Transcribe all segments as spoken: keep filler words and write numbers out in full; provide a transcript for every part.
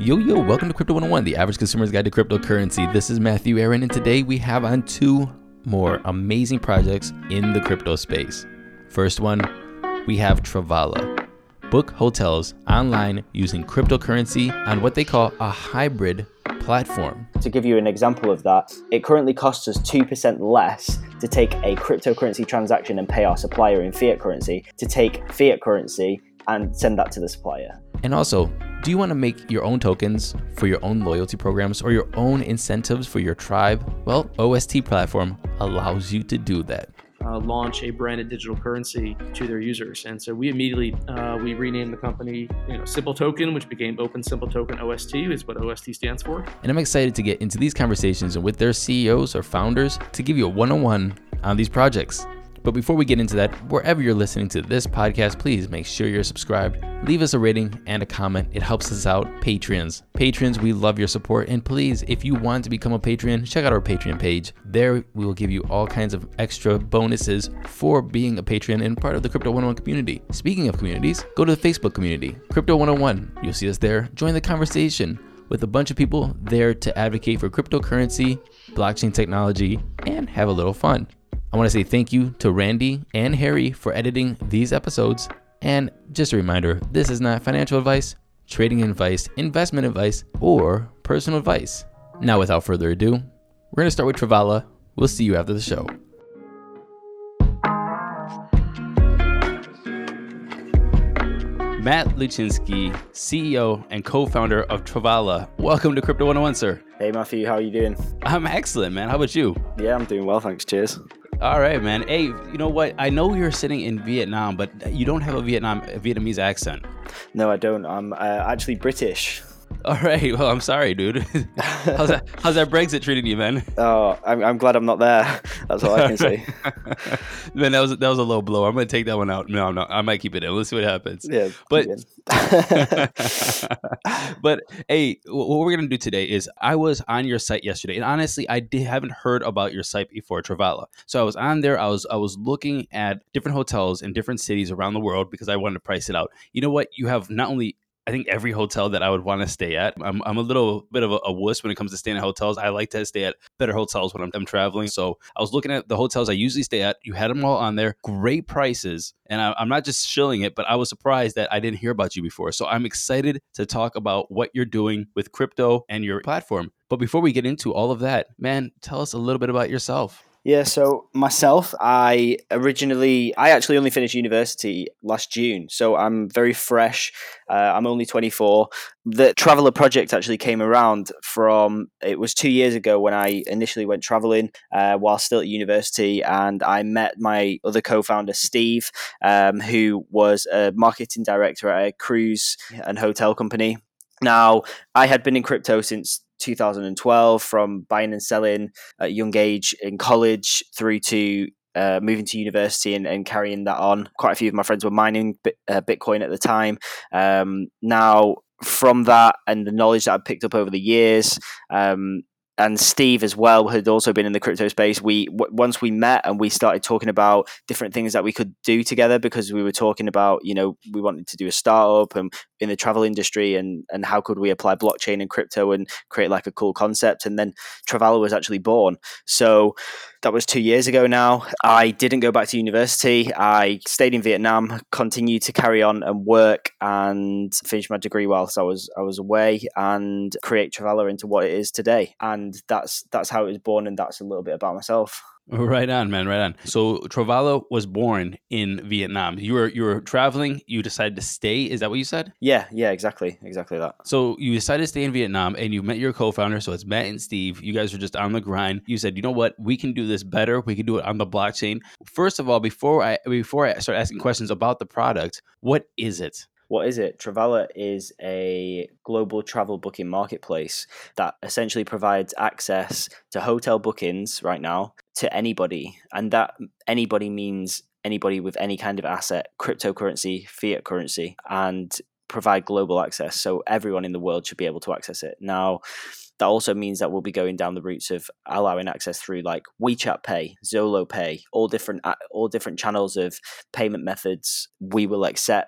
Yo, yo, welcome to Crypto one oh one, the average consumer's guide to cryptocurrency. This is Matthew Aaron, and today we have on two more amazing projects in the crypto space. First one, we have Travala. Book hotels online using cryptocurrency on what they call a hybrid platform. To give you an example of that, it currently costs us two percent less to take a cryptocurrency transaction and pay our supplier in fiat currency to take fiat currency and send that to the supplier. And also, do you want to make your own tokens for your own loyalty programs or your own incentives for your tribe? Well, O S T platform allows you to do that. Uh, launch a branded digital currency to their users, and so we immediately uh, we renamed the company, you know, Simple Token, which became Open Simple Token O S T, is what O S T stands for. And I'm excited to get into these conversations with their C E Os or founders to give you a one-on-one on these projects. But before we get into that, wherever you're listening to this podcast, please make sure you're subscribed. Leave us a rating and a comment. It helps us out. Patreons. Patrons, we love your support. And please, if you want to become a Patreon, check out our Patreon page. There, we will give you all kinds of extra bonuses for being a Patreon and part of the Crypto one oh one community. Speaking of communities, go to the Facebook community, Crypto one oh one. You'll see us there. Join the conversation with a bunch of people there to advocate for cryptocurrency, blockchain technology, and have a little fun. I want to say thank you to Randy and Harry for editing these episodes. And just a reminder, this is not financial advice, trading advice, investment advice, or personal advice. Now, without further ado, we're going to start with Travala. We'll see you after the show. Matt Luchinsky, C E O and co-founder of Travala. Welcome to Crypto one oh one, sir. Hey Matthew, how are you doing? I'm excellent, man. How about you? Yeah, I'm doing well, thanks. Cheers. All right, man. Hey, you know what? I know you're sitting in Vietnam, but you don't have a Vietnam a Vietnamese accent. No, I don't. I'm uh, actually British. All right. Well, I'm sorry, dude. how's that? How's that Brexit treating you, man? Oh, I'm, I'm glad I'm not there. That's all I can say. Man, that was that was a low blow. I'm gonna take that one out. No, no, I might keep it in. Let's see what happens. Yeah, but but hey, what we're gonna do today is I was on your site yesterday, and honestly, I did, haven't heard about your site before, Travala. So I was on there. I was I was looking at different hotels in different cities around the world because I wanted to price it out. You know what? You have not only I think every hotel that I would want to stay at. I'm I'm a little bit of a, a wuss when it comes to staying at hotels. I like to stay at better hotels when I'm, I'm traveling. So I was looking at the hotels I usually stay at. You had them all on there. Great prices. And I, I'm not just shilling it, but I was surprised that I didn't hear about you before. So I'm excited to talk about what you're doing with crypto and your platform. But before we get into all of that, man, tell us a little bit about yourself. Yeah, so myself, I originally, I actually only finished university last June, so I'm very fresh. Uh, I'm only twenty-four. The Travala project actually came around from, it was two years ago when I initially went traveling uh, while still at university, and I met my other co-founder, Steve, um, who was a marketing director at a cruise and hotel company. Now, I had been in crypto since two thousand twelve, from buying and selling at a young age in college through to uh, moving to university and, and carrying that on. Quite a few of my friends were mining bit, uh, Bitcoin at the time. Um, now, from that and the knowledge that I've picked up over the years, um, and Steve as well had also been in the crypto space. We w- once we met and we started talking about different things that we could do together, because we were talking about, you know, we wanted to do a startup and in the travel industry, and and how could we apply blockchain and crypto and create like a cool concept. And then Travala was actually born. So that was two years ago now. I didn't go back to university. I stayed in Vietnam, continued to carry on and work and finish my degree whilst I was I was away, and create Travala into what it is today. And that's that's how it was born, and that's a little bit about myself. Right on, man. Right on. So Travala was born in Vietnam. You were you were traveling. You decided to stay. Is that what you said? Yeah, yeah, exactly, exactly that. So you decided to stay in Vietnam, and you met your co-founder. So it's Matt and Steve. You guys were just on the grind. You said, you know what, we can do this better. We can do it on the blockchain. First of all, before I before I start asking questions about the product, what is it? What is it? Travala is a global travel booking marketplace that essentially provides access to hotel bookings right now to anybody. And that anybody means anybody with any kind of asset, cryptocurrency, fiat currency, and provide global access. So everyone in the world should be able to access it. Now, that also means that we'll be going down the routes of allowing access through like WeChat Pay, Zolo Pay, all different all different channels of payment methods we will accept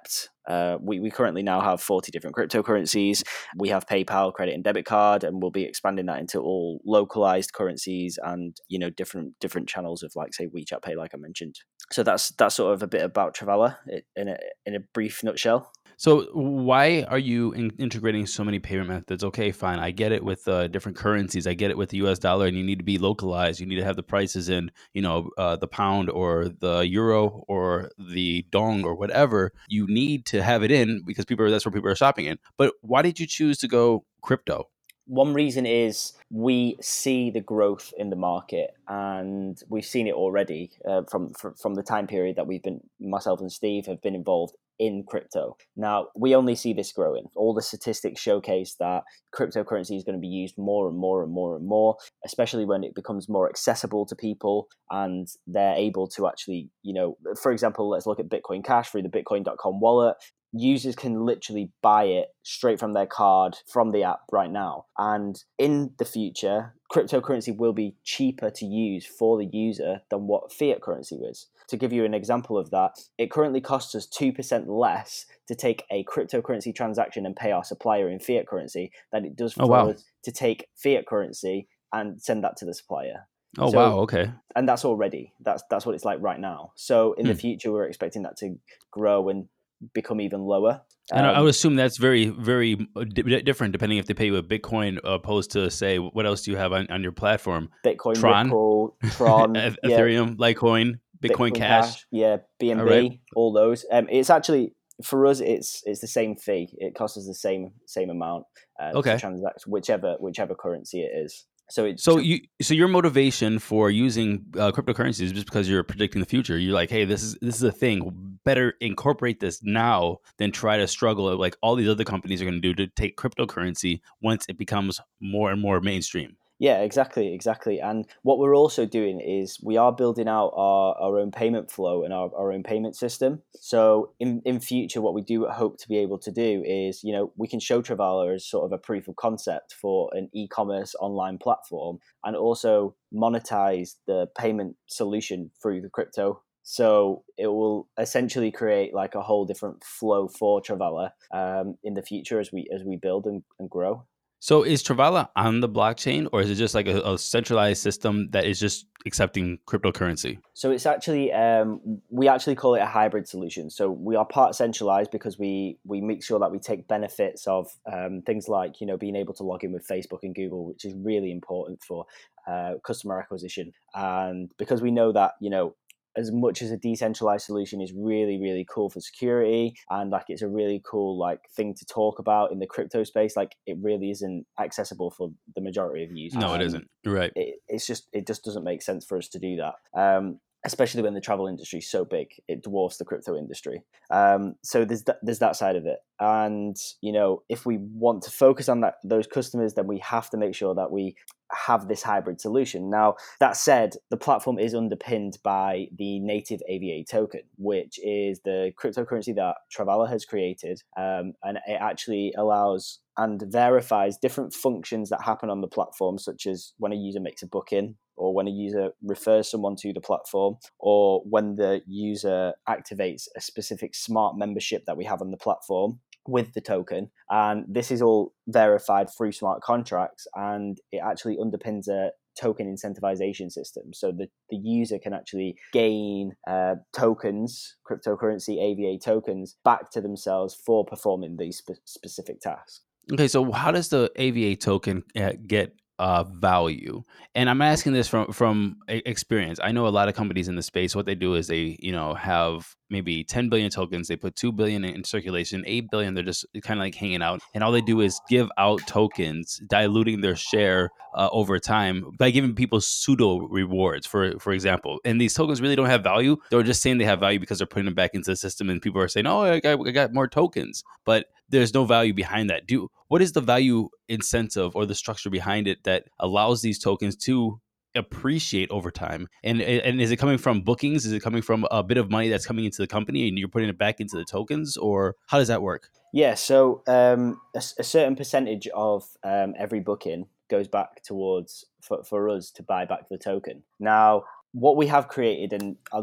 Uh, we, we currently now have forty different cryptocurrencies. We have PayPal, credit and debit card, and we'll be expanding that into all localized currencies and, you know, different different channels of, like, say, WeChat Pay, like I mentioned. So that's that's sort of a bit about Travala in a in a brief nutshell. So why are you in- integrating so many payment methods? Okay, fine. I get it with uh, different currencies. I get it with the U S dollar, and you need to be localized. You need to have the prices in, you know, uh, the pound or the euro or the dong or whatever. You need to have it in because people are, that's where people are shopping in. But why did you choose to go crypto? One reason is we see the growth in the market, and we've seen it already uh, from, from from the time period that we've been, myself and Steve have been involved in crypto. Now, we only see this growing. All the statistics showcase that cryptocurrency is going to be used more and more and more and more, especially when it becomes more accessible to people and they're able to actually, you know, for example, let's look at Bitcoin Cash through the bitcoin dot com wallet. Users can literally buy it straight from their card from the app right now. And in the future, cryptocurrency will be cheaper to use for the user than what fiat currency is. To give you an example of that, it currently costs us two percent less to take a cryptocurrency transaction and pay our supplier in fiat currency than it does for Oh, wow. us to take fiat currency and send that to the supplier. Oh, So- wow. Okay. And that's already, that's that's what it's like right now. So in the Hmm. future, we're expecting that to grow and become even lower. And I- I Um, would assume that's very, very di- different depending if they pay you with Bitcoin opposed to, say, what else do you have on, on your platform? Bitcoin, Tron, Ripple, Tron, Eth- yeah, Ethereum, Litecoin, Bitcoin, Cash. yeah, B N B, All right. all those. Um, it's actually for us, it's it's the same fee. It costs us the same same amount uh, Okay. to transact whichever whichever currency it is. So it So you, so your motivation for using uh, cryptocurrencies is just because you're predicting the future. You're like, hey, this is this is a thing. Better incorporate this now than try to struggle like all these other companies are going to do to take cryptocurrency once it becomes more and more mainstream. Yeah, exactly, exactly. And what we're also doing is we are building out our, our own payment flow and our, our own payment system. So in, in future, what we do hope to be able to do is, you know, we can show Travala as sort of a proof of concept for an e-commerce online platform and also monetize the payment solution through the crypto. So it will essentially create like a whole different flow for Travala um, in the future as we as we build and, and grow. So is Travala on the blockchain, or is it just like a, a centralized system that is just accepting cryptocurrency? So it's actually um, we actually call it a hybrid solution. So we are part centralized because we we make sure that we take benefits of um, things like, you know, being able to log in with Facebook and Google, which is really important for uh, customer acquisition, and because we know that, you know, as much as a decentralized solution is really, really cool for security and like it's a really cool like thing to talk about in the crypto space, like it really isn't accessible for the majority of users. No, it Um, isn't. You're right. It, it's just it just doesn't make sense for us to do that. Um, especially when the travel industry is so big, it dwarfs the crypto industry. Um, so there's th- there's that side of it, and you know, if we want to focus on that those customers, then we have to make sure that we have this hybrid solution. Now, that said, the platform is underpinned by the native A V A token, which is the cryptocurrency that Travala has created, um, and it actually allows and verifies different functions that happen on the platform, such as when a user makes a booking, or when a user refers someone to the platform, or when the user activates a specific smart membership that we have on the platform with the token. And this is all verified through smart contracts, and it actually underpins a token incentivization system. So the, the user can actually gain uh, tokens, cryptocurrency A V A tokens, back to themselves for performing these spe- specific tasks. Okay, so how does the A V A token uh, get uh, value? And I'm asking this from from e- experience. I know a lot of companies in the space. What they do is they, you know, have maybe ten billion tokens. They put two billion in circulation, eight billion. They're just kind of like hanging out, and all they do is give out tokens, diluting their share uh, over time by giving people pseudo rewards. For for example, and these tokens really don't have value. They're just saying they have value because they're putting them back into the system, and people are saying, "Oh, I got, I got more tokens," but there's no value behind that. Do what is the value incentive or the structure behind it that allows these tokens to appreciate over time? And and is it coming from bookings? Is it coming from a bit of money that's coming into the company and you're putting it back into the tokens, or how does that work? Yeah, so um, a, a certain percentage of um, every booking goes back towards for, for us to buy back the token. Now, what we have created, and I'll just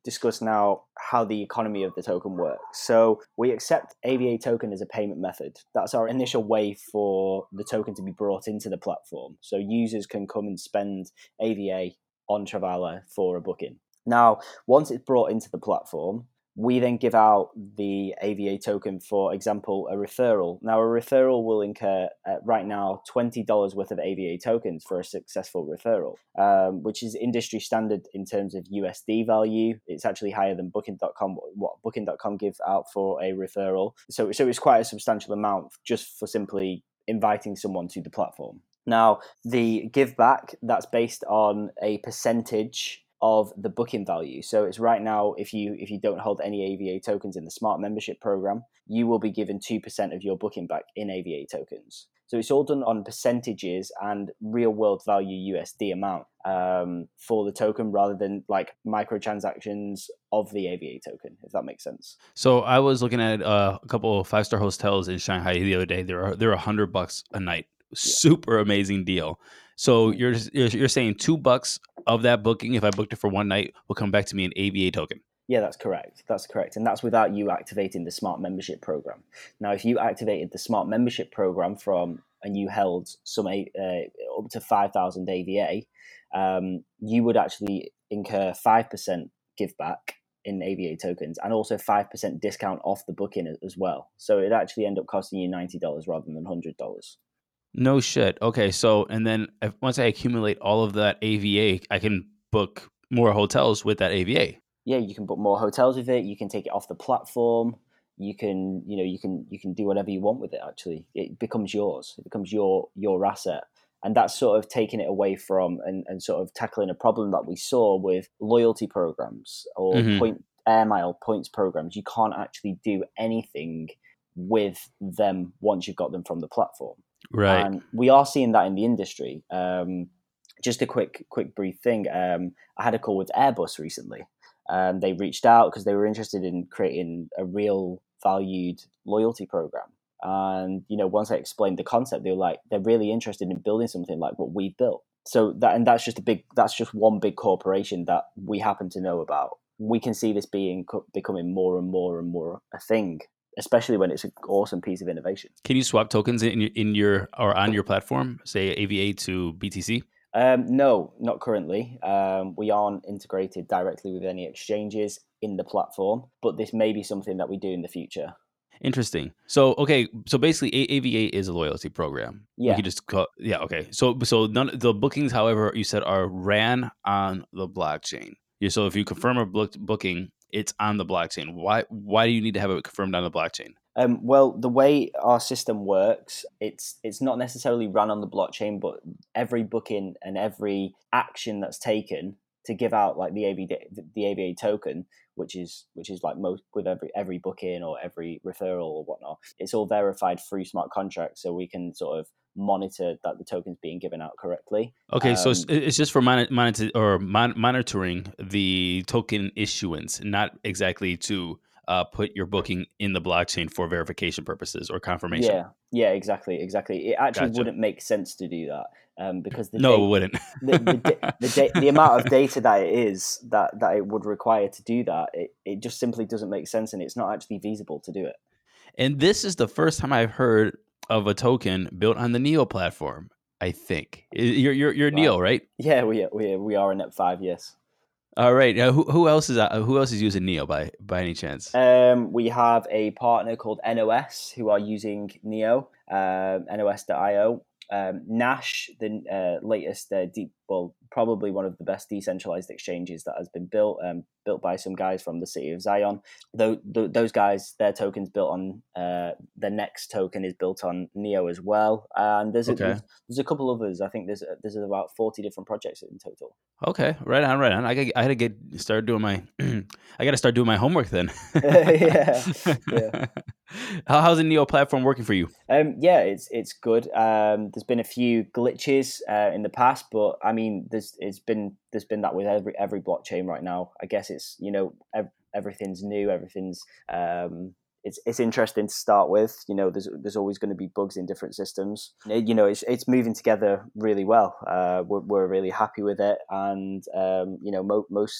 discuss now how the economy of the token works. So we accept A V A token as a payment method. That's our initial way for the token to be brought into the platform. So users can come and spend A V A on Travala for a booking. Now, once it's brought into the platform, we then give out the A V A token, for example, a referral. Now, a referral will incur uh, right now twenty dollars worth of A V A tokens for a successful referral, um, which is industry standard in terms of U S D value. It's actually higher than Booking dot com, what Booking dot com give out for a referral. So, so it's quite a substantial amount just for simply inviting someone to the platform. Now, the give back, that's based on a percentage of the booking value. So it's right now, if you if you don't hold any A V A tokens in the Smart Membership program, you will be given two percent of your booking back in A V A tokens. So it's all done on percentages and real world value U S D amount um, for the token, rather than like microtransactions of the A V A token, if that makes sense. So I was looking at uh, a couple of five star hotels in Shanghai the other day. They're they're a hundred bucks a night. Super amazing deal. So you're, you're you're saying two bucks of that booking, if I booked it for one night, will come back to me in A V A token. Yeah, that's correct. That's correct. And that's without you activating the Smart Membership program. Now, if you activated the Smart Membership program from and you held some uh, up to five thousand A V A, um, you would actually incur five percent give back in A V A tokens, and also five percent discount off the booking as well. So it actually end up costing you ninety dollars rather than one hundred dollars. No shit. Okay, so and then if, once I accumulate all of that A V A, I can book more hotels with that A V A. Yeah, you can book more hotels with it. You can take it off the platform. You can, you know, you can you can do whatever you want with it. Actually, it becomes yours. It becomes your your asset, and that's sort of taking it away from and, and sort of tackling a problem that we saw with loyalty programs or mm-hmm. point air mile points programs. You can't actually do anything with them once you've got them from the platform. Right. And we are seeing that in the industry. Um, just a quick, quick, brief thing. Um, I had a call with Airbus recently. Um, they reached out because they were interested in creating a real valued loyalty program. And, you know, once I explained the concept, they were like, they're really interested in building something like what we've built. So that, and that's just a big, that's just one big corporation that we happen to know about. We can see this being, becoming more and more and more a thing, especially when it's an awesome piece of innovation. Can you swap tokens in your, in your or on your platform, say A V A to B T C? Um, no, not currently. Um, we aren't integrated directly with any exchanges in the platform, but this may be something that we do in the future. Interesting. So, okay, so basically A V A is a loyalty program. Yeah. We could just call, yeah, okay. So, so none the bookings, however, you said are ran on the blockchain. Yeah, so if you confirm a book, booking, it's on the blockchain. Why why do you need to have it confirmed on the blockchain? Um, well, the way our system works, it's it's not necessarily run on the blockchain, but every booking and every action that's taken to give out like the A V A, the A V A token, which is which is like most with every every booking or every referral or whatnot, it's all verified through smart contracts, so we can sort of monitor that the token's being given out correctly. Okay, um, so it's, it's just for mon- monitor or mon- monitoring the token issuance, not exactly to uh, put your booking in the blockchain for verification purposes or confirmation. Yeah, yeah, exactly, exactly. It actually Gotcha. wouldn't make sense to do that um, because the no, da- it wouldn't. the the, da- the, da- the amount of data that it is that that it would require to do that, it, it just simply doesn't make sense, and it's not actually feasible to do it. And this is the first time I've heard of a token built on the Neo platform. I think you're you're you're Wow. Neo, right? Yeah, we we we are in Net five, yes. All right. Uh, who who else is uh, who else is using Neo by by any chance? Um, we have a partner called N O S who are using Neo, um, N O S dot I O. Um, Nash, the uh, latest uh, deep, well, probably one of the best decentralized exchanges that has been built, um, built by some guys from the city of Zion. Though th- those guys, their token's built on uh, the next token is built on Neo as well, and there's a, Okay. there's, there's a couple others. I think there's a, there's about forty different projects in total. Okay, right on, right on. I got, I had to get start doing my, I got to start doing my homework then. yeah, yeah. How, how's the Neo platform working for you? Um, yeah, it's it's good. Um, there's been a few glitches uh, in the past, but I mean, there's it's been there's been that with every every blockchain right now. I guess it's you know ev- everything's new, everything's um, it's it's interesting to start with. You know, there's there's always going to be bugs in different systems. You know, it's it's moving together really well. Uh, we're we're really happy with it, and um, you know, mo- most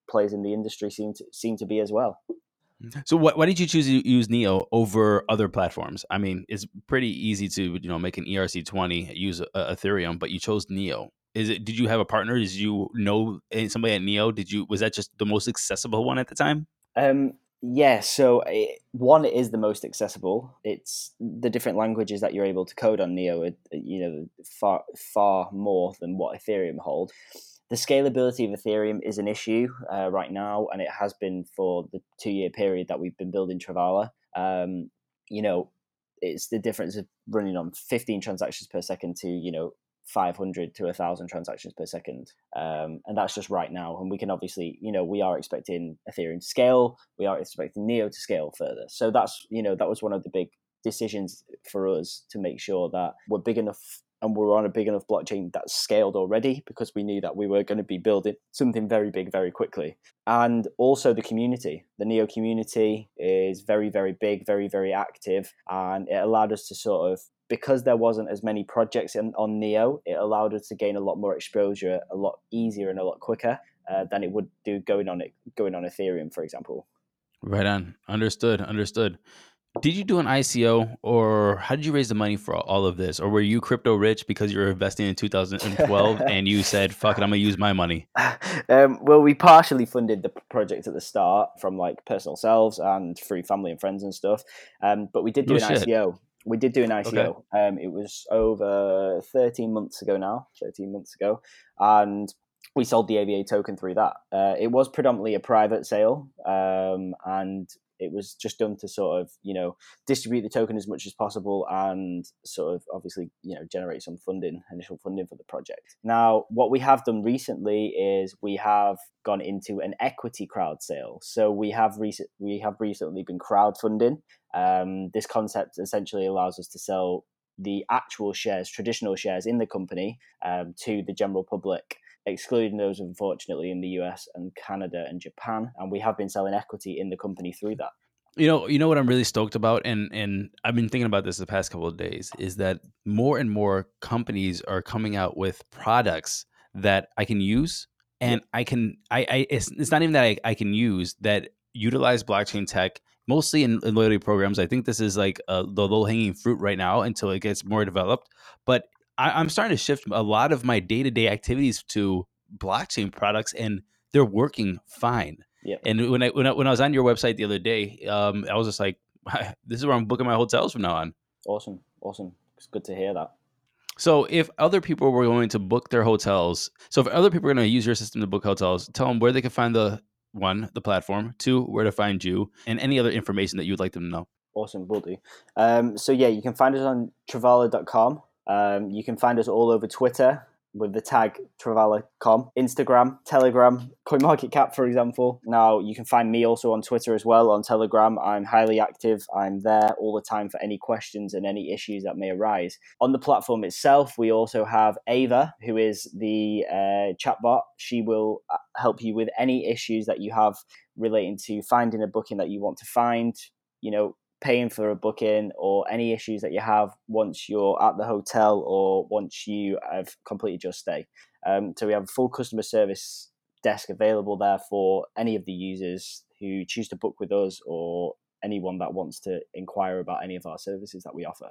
players in the industry seem to seem to be as well. So what, why did you choose to use Neo over other platforms? I mean, it's pretty easy to, you know, make an E R C twenty, use uh, Ethereum, but you chose Neo. Is it? Did you have a partner? Did you know somebody at Neo? Did you? Was that just the most accessible one at the time? Um, yeah. So it, one is the most accessible. It's the different languages that you're able to code on Neo. Are, you know, far far more than what Ethereum hold. The scalability of Ethereum is an issue uh, right now, and it has been for the two-year period that we've been building Travala. Um, you know, it's the difference of running on fifteen transactions per second to, you know, five hundred to one thousand transactions per second. Um, and that's just right now. And we can obviously, you know, we are expecting Ethereum to scale. We are expecting Neo to scale further. So that's, you know, that was one of the big decisions for us to make sure that we're big enough and we're on a big enough blockchain that's scaled already, because we knew that we were going to be building something very big very quickly. And also the community. The Neo community is very, very big, very, very active. And it allowed us to sort of, because there wasn't as many projects in, on Neo, it allowed us to gain a lot more exposure a lot easier and a lot quicker uh, than it would do going on it going on Ethereum, for example. Right on. Understood. Understood. Did you do an I C O, or how did you raise the money for all of this? Or were you crypto rich because you were investing in two thousand twelve and you said, fuck it, I'm going to use my money? Um, well, we partially funded the project at the start from like personal selves and through family and friends and stuff. Um, but we did do No an shit. I C O. We did do an I C O. Okay. Um, it was over thirteen months ago now, thirteen months ago. And we sold the A V A token through that. Uh, it was predominantly a private sale. Um, and it was just done to sort of, you know, distribute the token as much as possible and sort of obviously, you know, generate some funding, initial funding for the project. Now, what we have done recently is we have gone into an equity crowd sale. So we have recent we have recently been crowdfunding. Um, this concept essentially allows us to sell the actual shares, traditional shares in the company, um, to the general public, excluding those, unfortunately, in the U S and Canada and Japan. And we have been selling equity in the company through that. You know, you know what I'm really stoked about, and and I've been thinking about this the past couple of days, is that more and more companies are coming out with products that I can use, and I can, I, I it's, it's not even that I, I can use that utilize blockchain tech, mostly in, in loyalty programs. I think this is like uh, the low hanging fruit right now until it gets more developed. But I, I'm starting to shift a lot of my day to day activities to blockchain products, and they're working fine. Yeah. And when I, when I when I was on your website the other day, um, I was just like, this is where I'm booking my hotels from now on. Awesome, awesome. It's good to hear that. So if other people were going to book their hotels, so if other people are going to use your system to book hotels, tell them where they can find the one, the platform, two, where to find you, and any other information that you'd like them to know. Awesome, will do. Um, so yeah, you can find us on travala dot com. Um, you can find us all over Twitter with the tag travala dot com, Instagram, Telegram, CoinMarketCap, for example. Now, you can find me also on Twitter as well, on Telegram. I'm highly active. I'm there all the time for any questions and any issues that may arise. On the platform itself, we also have Ava, who is the uh, chatbot. She will help you with any issues that you have relating to finding a booking that you want to find, you know, paying for a booking, or any issues that you have once you're at the hotel or once you have completed your stay. Um, so we have a full customer service desk available there for any of the users who choose to book with us, or anyone that wants to inquire about any of our services that we offer.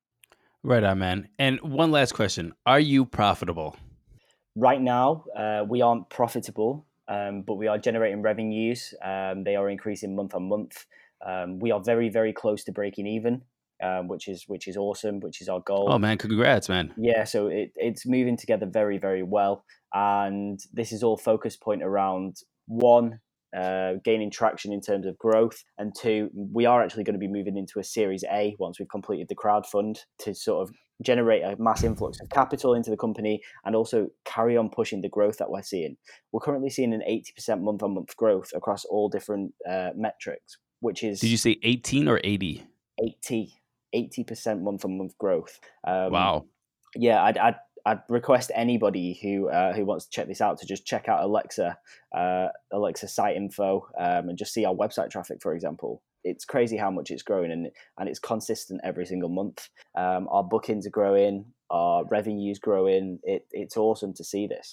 Right on, man. And one last question. Are you profitable? Right now, uh, we aren't profitable, um, but we are generating revenues. Um, they are increasing month on month. Um, we are very, very close to breaking even, um, which is which is awesome, which is our goal. Oh, man, congrats, man. Yeah, so it, it's moving together very, very well. And this is all focus point around, one, uh, gaining traction in terms of growth, and two, we are actually going to be moving into a Series A once we've completed the crowdfund, to sort of generate a mass influx of capital into the company and also carry on pushing the growth that we're seeing. We're currently seeing an eighty percent month-on-month growth across all different uh, metrics, which is... Did you say eighteen or eighty? eighty, eighty percent month-on-month growth. Um, wow. Yeah, I'd, I'd I'd request anybody who uh, who wants to check this out to just check out Alexa, uh, Alexa site info, um, and just see our website traffic, for example. It's crazy how much it's growing, and and it's consistent every single month. Um, our bookings are growing, our revenue's growing. It it's awesome to see this.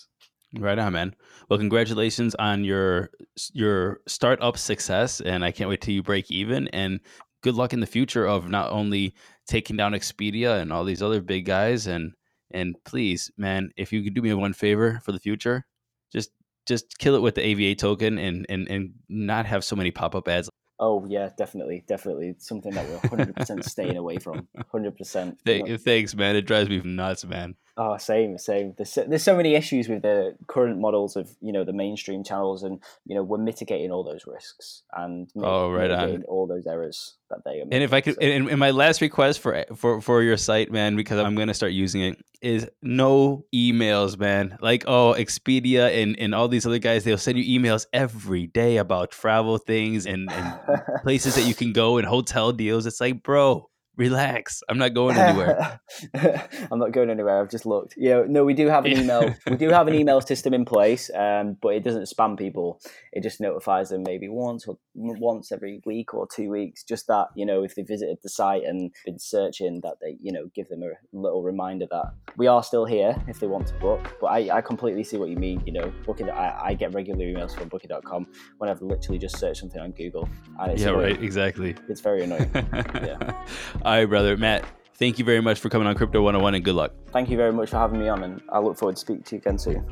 Right on, man. Well, congratulations on your your startup success, and I can't wait till you break even. And good luck in the future of not only taking down Expedia and all these other big guys. And and please, man, if you could do me one favor for the future, just just kill it with the A V A token and and and not have so many pop up ads. Oh yeah, definitely, definitely. It's something that we're one hundred percent staying away from. one hundred percent. You know, Th- Thanks, man. It drives me nuts, man. oh, same, same. There's so, there's so many issues with the current models of you know the mainstream channels, and you know we're mitigating all those risks and mit- Oh, right on. mitigating all those errors that they are making. And if I could, So, and, and my last request for for for your site, man, because I'm gonna start using it, is no emails, man. Like, oh, Expedia and and all these other guys, they'll send you emails every day about travel things and and places that you can go and hotel deals. It's like, bro, relax. I'm not going anywhere. I'm not going anywhere. I've just looked. Yeah, no, we do have an email. We do have an email system in place, um, but it doesn't spam people. It just notifies them maybe once or once every week or two weeks. Just that, you know, if they visited the site and been searching, that they, you know, give them a little reminder that we are still here if they want to book. But I, I completely see what you mean. You know, booking. I, I get regular emails from booking dot com when I've literally just searched something on Google. And it's Yeah, annoying. right. Exactly. It's very annoying. Yeah. All right, brother. Matt, thank you very much for coming on Crypto one oh one and good luck. Thank you very much for having me on, and I look forward to speaking to you again soon.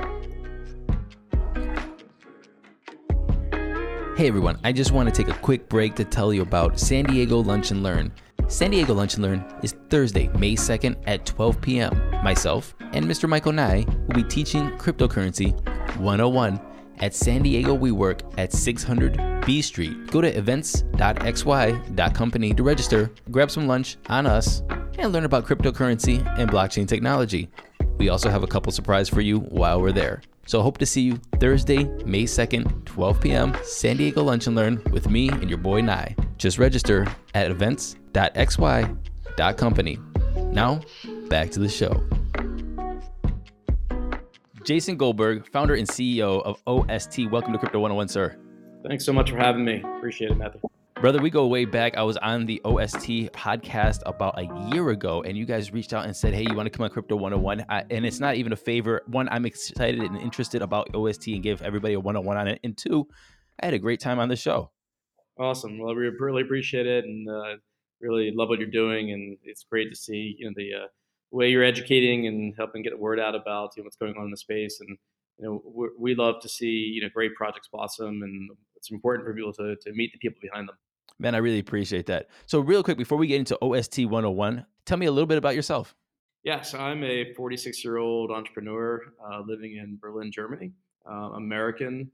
Hey everyone, I just want to take a quick break to tell you about San Diego Lunch and Learn. San Diego Lunch and Learn is Thursday, May second at twelve p.m. Myself and Mister Michael Nye will be teaching cryptocurrency one oh one at San Diego We Work at six hundred B Street. Go to events dot x y dot company to register, grab some lunch on us, and learn about cryptocurrency and blockchain technology. We also have a couple surprises for you while we're there. So hope to see you Thursday, May second, twelve p.m. San Diego Lunch and Learn with me and your boy Nye. Just register at events dot x y dot company. Now, back to the show. Jason Goldberg, founder and C E O of O S T. Welcome to Crypto one oh one, sir. Thanks so much for having me. Appreciate it, Matthew. Brother, we go way back. I was on the O S T podcast about a year ago, and you guys reached out and said, hey, you want to come on Crypto one oh one? I, and it's not even a favor. One, I'm excited and interested about O S T and give everybody a one oh one on it. And two, I had a great time on the show. Awesome. Well, we really appreciate it, and uh, really love what you're doing. And it's great to see you know the uh, way you're educating and helping get the word out about you know, what's going on in the space. And you know we're, we love to see you know great projects blossom, and it's important for people to to meet the people behind them. Man, I really appreciate that. So real quick, before we get into O S T one oh one, tell me a little bit about yourself. Yeah, so I'm a forty-six-year-old entrepreneur uh, living in Berlin, Germany. Uh, American.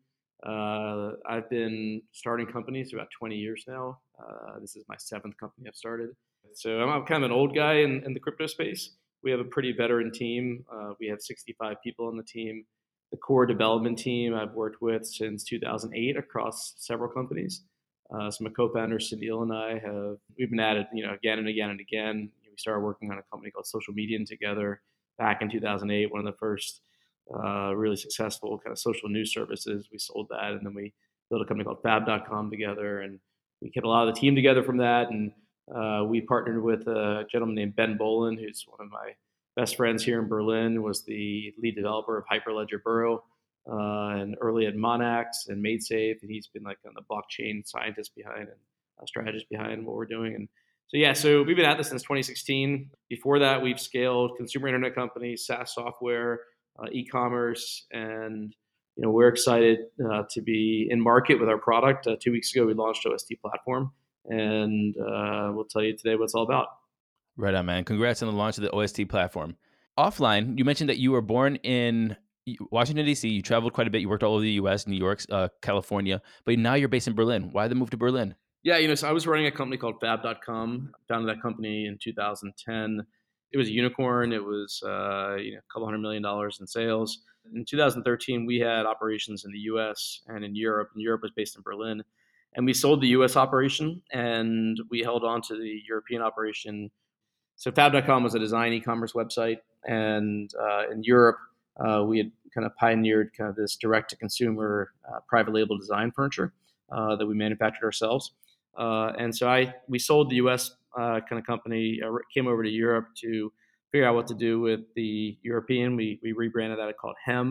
Uh, I've been starting companies for about twenty years now. Uh, this is my seventh company I've started. So I'm, I'm kind of an old guy in, in the crypto space. We have a pretty veteran team. Uh, we have sixty-five people on the team. The core development team I've worked with since two thousand eight across several companies. Uh, so my co-founder Sunil and I have we've been at it, you know, again and again and again. We started working on a company called Social Medium together back in two thousand eight. One of the first uh, really successful kind of social news services. We sold that, and then we built a company called Fab dot com together, and we kept a lot of the team together from that. And uh, we partnered with a gentleman named Ben Bolin, who's one of my best friends here in Berlin. Was the lead developer of Hyperledger Burrow. Uh, and early at Monax and MadeSafe, and he's been like on the blockchain scientist behind and uh, strategist behind what we're doing. And so yeah, so we've been at this since twenty sixteen. Before that, we've scaled consumer internet companies, SaaS software, uh, e-commerce, and you know we're excited uh, to be in market with our product. Uh, two weeks ago, we launched O S T platform, and uh, we'll tell you today what it's all about. Right on, man. Congrats on the launch of the O S T platform. Offline, you mentioned that you were born in Washington, D C. You traveled quite a bit. You worked all over the U S, New York, uh, California, but now you're based in Berlin. Why the move to Berlin? Yeah, you know, so I was running a company called Fab dot com. Founded that company in two thousand ten. It was a unicorn. It was uh, you know a couple hundred million dollars in sales. In two thousand thirteen, we had operations in the U S and in Europe. And Europe was based in Berlin, and we sold the U S operation, and we held on to the European operation. So Fab dot com was a design e-commerce website, and uh, in Europe, uh, we had kind of pioneered kind of this direct-to-consumer uh, private label design furniture uh, that we manufactured ourselves. Uh, and so I we sold the U S uh, kind of company, uh, came over to Europe to figure out what to do with the European. We we rebranded that called Hem.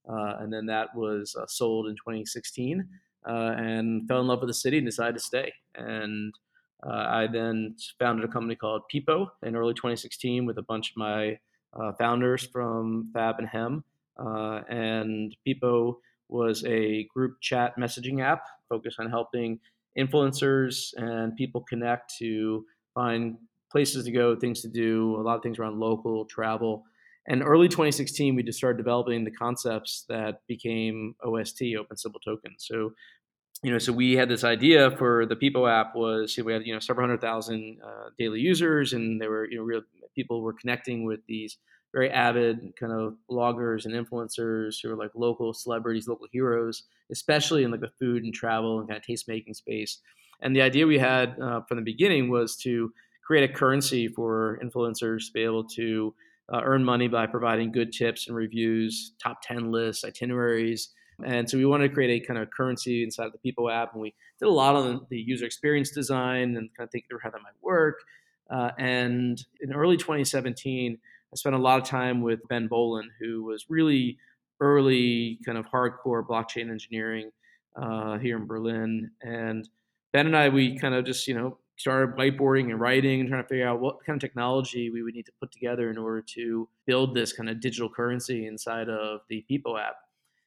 Uh, and then that was uh, sold in twenty sixteen, uh, and fell in love with the city and decided to stay. And uh, I then founded a company called Peepo in early twenty sixteen with a bunch of my uh, founders from Fab and Hem. Uh, and Peepo was a group chat messaging app focused on helping influencers and people connect to find places to go, things to do, a lot of things around local travel. And early twenty sixteen, we just started developing the concepts that became O S T, Open Simple Token. So you know, so we had this idea for the Peepo app was, you know, we had, you know, several hundred thousand uh, daily users, and there were, you know, real people were connecting with these very avid kind of bloggers and influencers who were like local celebrities, local heroes, especially in like the food and travel and kind of taste making space. And the idea we had uh, from the beginning was to create a currency for influencers to be able to uh, earn money by providing good tips and reviews, top ten lists, itineraries. And so we wanted to create a kind of currency inside the Peepo app, and we did a lot on the user experience design and kind of thinking through how that might work. Uh, and in early twenty seventeen, I spent a lot of time with Ben Bowlin, who was really early kind of hardcore blockchain engineering uh, here in Berlin. And Ben and I, we kind of just, you know, started whiteboarding and writing and trying to figure out what kind of technology we would need to put together in order to build this kind of digital currency inside of the Peepo app.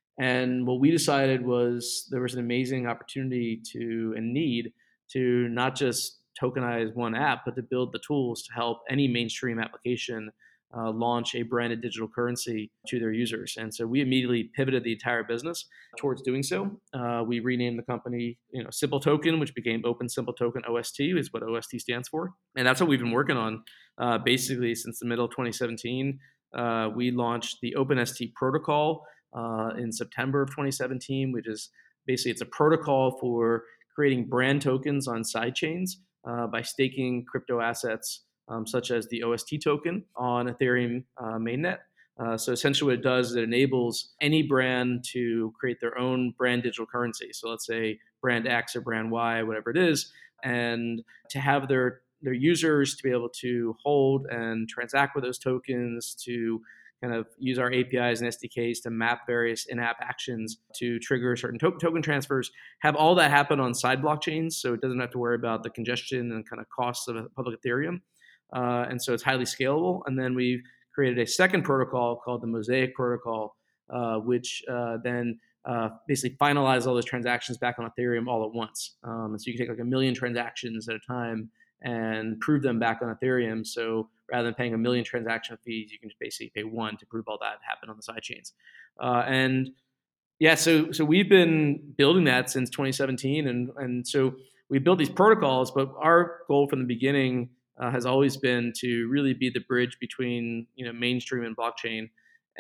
And what we decided was there was an amazing opportunity to and need to not just tokenize one app, but to build the tools to help any mainstream application uh, launch a branded digital currency to their users. And so we immediately pivoted the entire business towards doing so. Uh, we renamed the company, you know, Simple Token, which became Open Simple Token O S T, is what O S T stands for. And that's what we've been working on uh, basically since the middle of twenty seventeen. Uh, we launched the OpenST protocol uh, in September of twenty seventeen, which is basically it's a protocol for creating brand tokens on sidechains uh, by staking crypto assets um, such as the O S T token on Ethereum uh, mainnet. Uh, so essentially what it does is it enables any brand to create their own brand digital currency. So let's say brand X or brand Y, whatever it is, and to have their their users to be able to hold and transact with those tokens, to kind of use our A P Is and S D Ks to map various in-app actions to trigger certain to- token transfers, have all that happen on side blockchains, so it doesn't have to worry about the congestion and kind of costs of a public Ethereum. Uh, and so it's highly scalable. And then we've created a second protocol called the Mosaic protocol, uh, which uh, then uh, basically finalize all those transactions back on Ethereum all at once. Um, and so you can take like a million transactions at a time and prove them back on Ethereum. So rather than paying a million transaction fees, you can just basically pay one to prove all that happened on the side chains. Uh, and yeah, so so we've been building that since twenty seventeen, and and so we built these protocols. But our goal from the beginning uh, has always been to really be the bridge between you know mainstream and blockchain.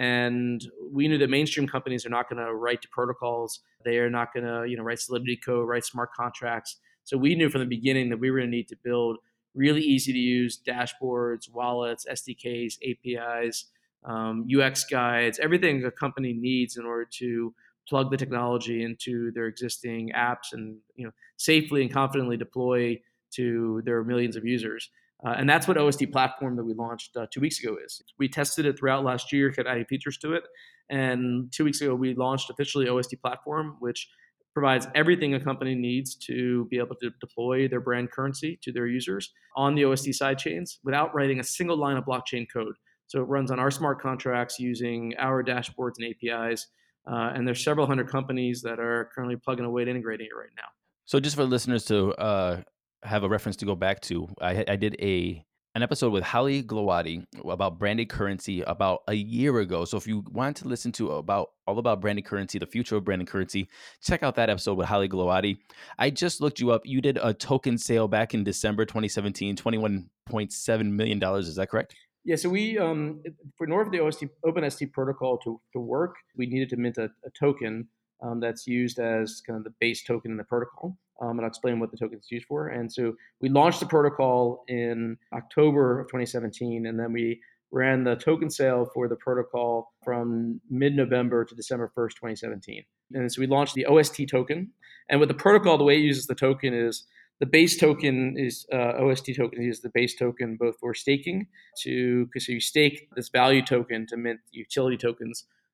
And we knew that mainstream companies are not going to write to protocols. They are not going to you know write Solidity code, write smart contracts. So we knew from the beginning that we were going to need to build really easy to use dashboards, wallets, S D Ks, A P Is, um, U X guides, everything a company needs in order to plug the technology into their existing apps and you know safely and confidently deploy to their millions of users. Uh, and that's what O S T platform that we launched uh, two weeks ago is. We tested it throughout last year, kept adding features to it. And two weeks ago, we launched officially O S T platform, which provides everything a company needs to be able to deploy their brand currency to their users on the O S T sidechains without writing a single line of blockchain code. So it runs on our smart contracts using our dashboards and A P Is. Uh, and there's several hundred companies that are currently plugging away at integrating it right now. So just for listeners to uh, have a reference to go back to, I, I did a an episode with Holly Glowati about branded currency about a year ago. So if you want to listen to about all about branded currency, the future of branded currency, check out that episode with Holly Glowati. I just looked you up. You did a token sale back in December twenty seventeen, twenty-one point seven million dollars. Is that correct? Yeah, so we, um, for in order for the O S T, OpenST protocol to, to work, we needed to mint a, a token um, that's used as kind of the base token in the protocol. Um, and I'll explain what the token is used for. And so we launched the protocol in October of twenty seventeen, and then we ran the token sale for the protocol from mid-November to December first, twenty seventeen. And so we launched the O S T token. And with the protocol, the way it uses the token is the base token is uh, O S T token is the base token both for staking to because so you stake this value token to mint utility tokens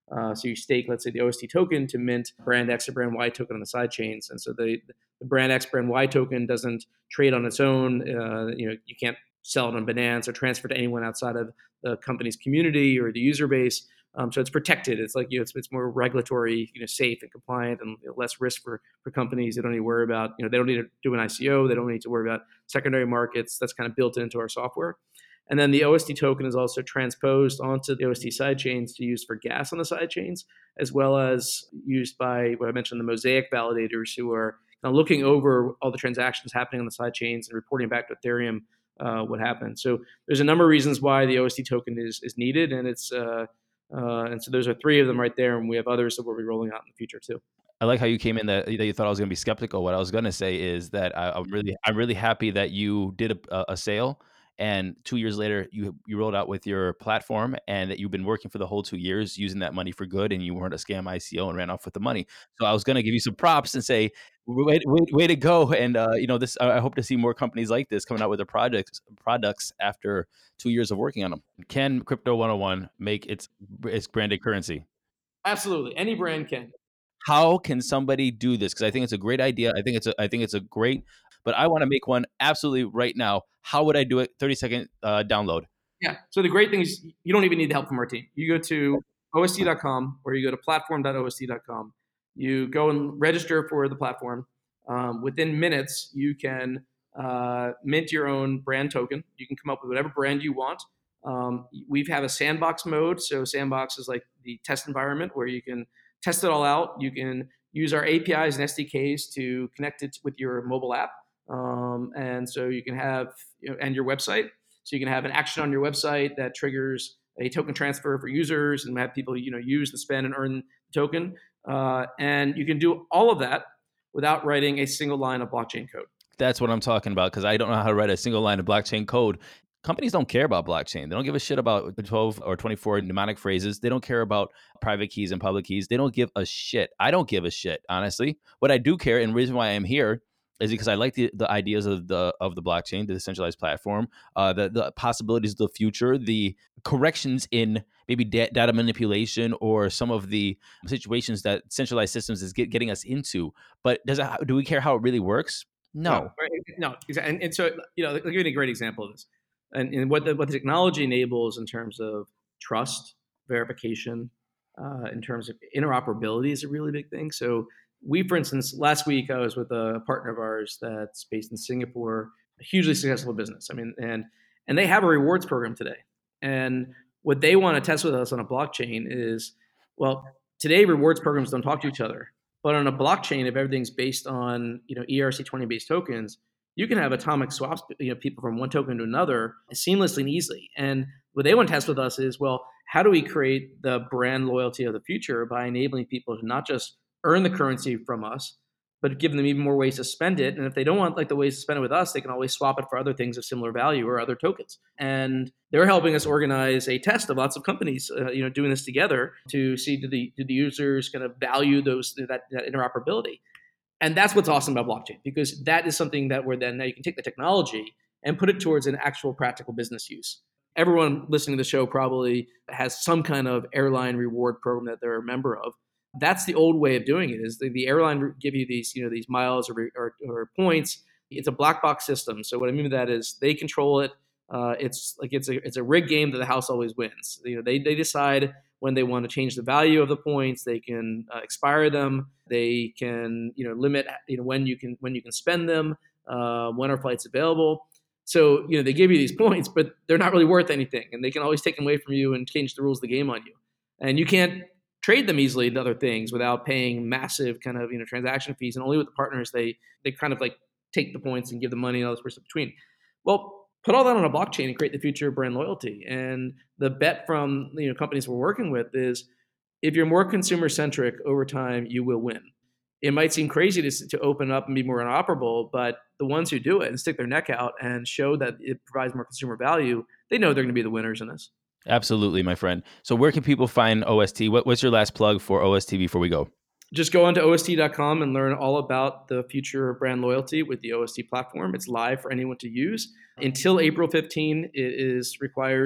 Uh, so you stake, let's say, the O S T token to mint brand X or brand Y token on the side chains. And so the, the brand X, brand Y token doesn't trade on its own. Uh, you know, you can't sell it on Binance or transfer to anyone outside of the company's community or the user base. Um, so it's protected. It's like, you know, it's, it's more regulatory, you know, safe and compliant, and you know, less risk for, for companies. They don't need to worry about, you know, they don't need to do an I C O. They don't need to worry about secondary markets. That's kind of built into our software. And then the O S T token is also transposed onto the O S T sidechains to use for gas on the sidechains, as well as used by what I mentioned, the Mosaic validators, who are kind of looking over all the transactions happening on the sidechains and reporting back to Ethereum uh, what happened. So there's a number of reasons why the O S T token is is needed, and it's uh, uh, and so those are three of them right there, and we have others that we'll be rolling out in the future too. I like how you came in that, that you thought I was going to be skeptical. What I was going to say is that I, I'm really I'm really happy that you did a, a sale, and two years later you you rolled out with your platform, and that you've been working for the whole two years using that money for good, and you weren't a scam I C O and ran off with the money. So I was going to give you some props and say, way, way, way to go. And uh, you know, this I hope to see more companies like this coming out with their projects products after two years of working on them. Can Crypto one oh one make its its branded currency? Absolutely, any brand can. How can somebody do this? Because I think it's a great idea. I think it's a I think it's a great, but I want to make one absolutely right now. How would I do it? thirty second uh, download. Yeah. So the great thing is you don't even need the help from our team. You go to O S T dot com or you go to platform dot O S T dot com. You go and register for the platform. Um, within minutes, you can uh, mint your own brand token. You can come up with whatever brand you want. Um, we have a sandbox mode. So sandbox is like the test environment where you can test it all out. You can use our A P Is and S D Ks to connect it with your mobile app. Um, and so you can have, you know, and your website. So you can have an action on your website that triggers a token transfer for users and have people, you know, use the spend and earn the token. Uh, and you can do all of that without writing a single line of blockchain code. That's what I'm talking about, because I don't know how to write a single line of blockchain code. Companies don't care about blockchain. They don't give a shit about twelve or twenty-four mnemonic phrases. They don't care about private keys and public keys. They don't give a shit. I don't give a shit, honestly. What I do care, and the reason why I'm here, is because I like the, the ideas of the of the blockchain, the decentralized platform, uh, the, the possibilities of the future, the corrections in maybe da- data manipulation or some of the situations that centralized systems is get, getting us into. But does it, do we care how it really works? No. No, no. And, and so, you know, I'll give you a great example of this. And, and what, the, what the technology enables in terms of trust, verification, uh, in terms of interoperability is a really big thing. So we, for instance, last week I was with a partner of ours that's based in Singapore, a hugely successful business. I mean, and and they have a rewards program today. And what they want to test with us on a blockchain is, well, today rewards programs don't talk to each other. But on a blockchain, if everything's based on, you know, E R C twenty based tokens, you can have atomic swaps, you know, people from one token to another seamlessly and easily. And what they want to test with us is, well, how do we create the brand loyalty of the future by enabling people to not just earn the currency from us, but give them even more ways to spend it. And if they don't want like the ways to spend it with us, they can always swap it for other things of similar value or other tokens. And they're helping us organize a test of lots of companies, uh, you know, doing this together to see do the do the users kind of value those that, that interoperability. And that's what's awesome about blockchain, because that is something that where then now you can take the technology and put it towards an actual practical business use. Everyone listening to the show probably has some kind of airline reward program that they're a member of. That's the old way of doing it. Is the, the airline give you these, you know, these miles or, or, or points. It's a black box system. So what I mean by that is they control it. Uh, it's like it's a it's a rigged game that the house always wins. You know, they they decide when they want to change the value of the points. They can uh, expire them. They can, you know, limit, you know, when you can when you can spend them. Uh, when are flights available? So, you know, they give you these points, but they're not really worth anything, and they can always take them away from you and change the rules of the game on you. And you can't trade them easily into other things without paying massive kind of, you know, transaction fees. And only with the partners, they they kind of like take the points and give the money and all this stuff between. Well, put all that on a blockchain and create the future of brand loyalty. And the bet from, you know, companies we're working with is if you're more consumer centric over time, you will win. It might seem crazy to, to open up and be more interoperable, but the ones who do it and stick their neck out and show that it provides more consumer value, they know they're going to be the winners in this. Absolutely, my friend. So where can people find O S T? What, what's your last plug for O S T before we go? Just go onto O S T dot com and learn all about the future of brand loyalty with the O S T platform. It's live for anyone to use. Until April fifteenth, it is requires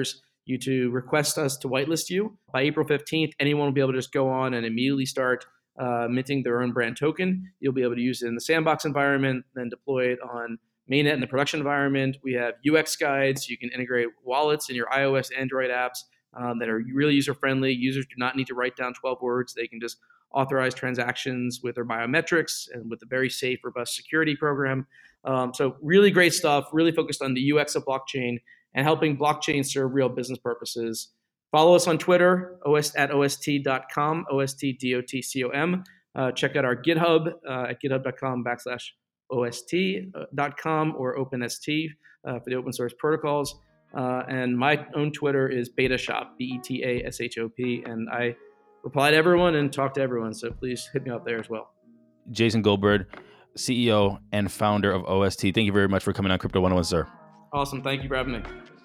you to request us to whitelist you. By April fifteenth, anyone will be able to just go on and immediately start uh, minting their own brand token. You'll be able to use it in the sandbox environment, then deploy it on mainnet in the production environment. We have U X guides. You can integrate wallets in your iOS, Android apps um, that are really user-friendly. Users do not need to write down twelve words. They can just authorize transactions with their biometrics and with a very safe, robust security program. Um, so really great stuff, really focused on the U X of blockchain and helping blockchain serve real business purposes. Follow us on Twitter, os, at O S T dot com, O S T D O T C O M. Uh, check out our GitHub uh, at github.com backslash ost dot com or OpenST uh, for the open source protocols. Uh, and my own Twitter is BetaShop, B E T A S H O P. And I reply to everyone and talk to everyone. So please hit me up there as well. Jason Goldberg, C E O and founder of O S T. Thank you very much for coming on Crypto one oh one, sir. Awesome. Thank you for having me.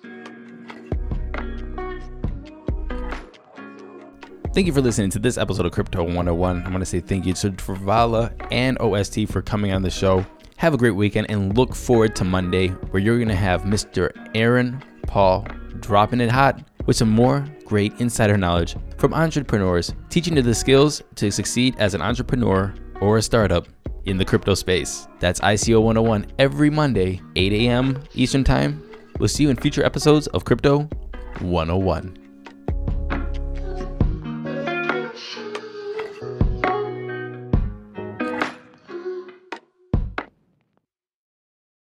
Thank you for listening to this episode of Crypto one oh one. I want to say thank you to Travala and O S T for coming on the show. Have a great weekend and look forward to Monday, where you're going to have Mister Aaron Paul dropping it hot with some more great insider knowledge from entrepreneurs, teaching you the skills to succeed as an entrepreneur or a startup in the crypto space. That's I C O one oh one every Monday, eight a.m. Eastern Time. We'll see you in future episodes of Crypto one oh one.